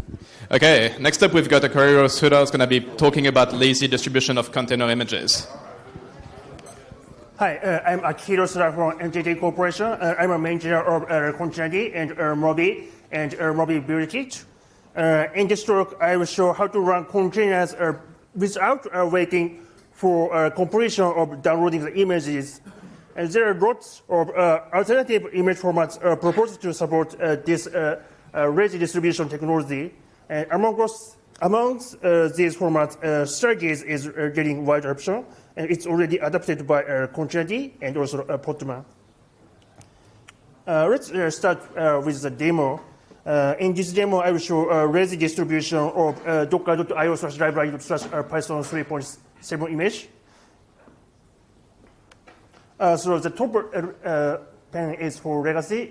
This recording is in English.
Okay, next up we've got Akihiro Suda who's going to be talking about lazy distribution of container images. Hi, I'm Akihiro Suda from NTT Corporation. I'm a manager of Containerd and Mobi and Mobi Build Kit. In this talk, I will show how to run containers without waiting for completion of downloading the images. And there are lots of alternative image formats proposed to support this lazy distribution technology. And amongst these formats, Stargaze is getting wide adoption, and it's already adopted by Containerd and also Postman. Let's start with the demo. In this demo, I will show lazy distribution of docker.io/library/python 3.7 image. So the top pane is for legacy,